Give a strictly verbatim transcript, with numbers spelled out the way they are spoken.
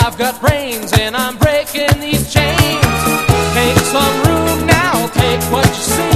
I've got brains and I'm breaking these chains. Make some room now, take what you see.